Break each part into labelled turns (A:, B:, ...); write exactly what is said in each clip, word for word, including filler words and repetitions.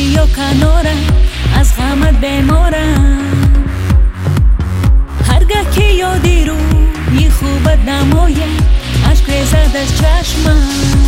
A: بیا کنارم، از غمت بیمارم. هرگاه که یادی روی خوبت نمایم، عشق ریزد از چشمم.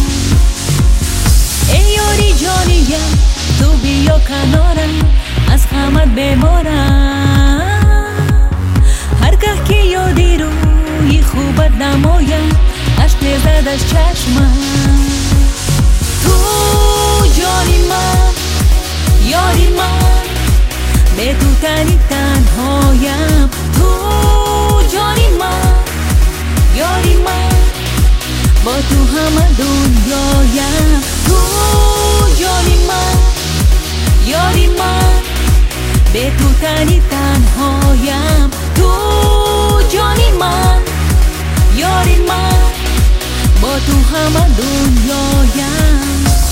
A: ای یاری جانیم، تو بیا کنارم، از غمت بیمارم. هرگاه که یادی روی خوبت نمایم، عشق ریزد از چشمم. تو جانی من، یاری من، به تو تنی تنهایم. تو جانی من، یاری من، با تو همه دنیایم. تو جانی من، یاری من، به تو تنی تنهایم. تو جانی من، یاری من، با تو همه دنیایم.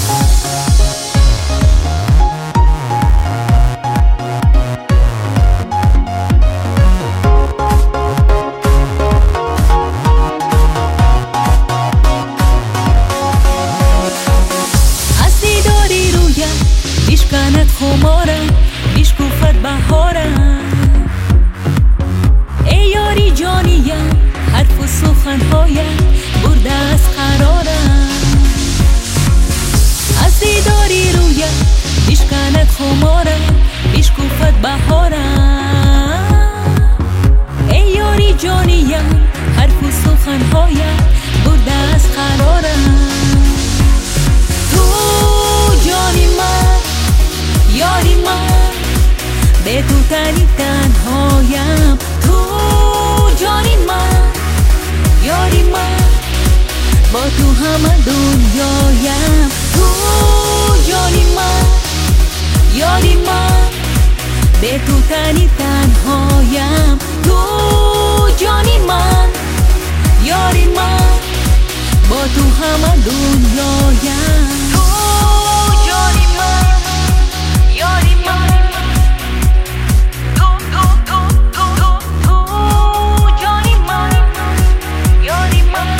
A: بشکند خمارم، بشکفت بهارم. ای یاری جانیم، حرف و سخنهایم برده از قرارم. از دیداری رویم بشکند خمارم، بشکفت بهارم. ای یاری جانیم، حرف و سخنهایم برده از قرارم. تو جانی من، یاری من، به تو تنی تنهایم. تو جانی من، یاری من، با تو همه دنیایم. تو جانی من، یاری من، به تو تنی تنهایم. تو جانی من، یاری من، با تو همه دنیایم. تو جانی من، یاری من، تو تو تو تو تو تو جانی من، یاری من.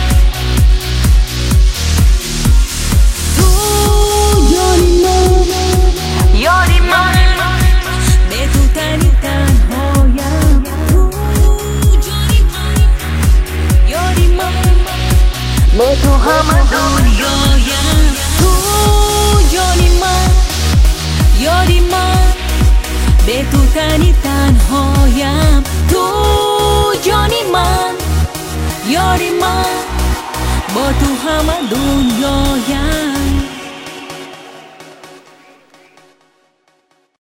A: تو جانی من، یاری من، به تو تنی تنهایم. تو جانی من، یاری من، با تو همه دنیایم. تو جانی من، یاری من، به تو تنی تنهایم. تو جانی من، یاری من، با تو همه دنیایم.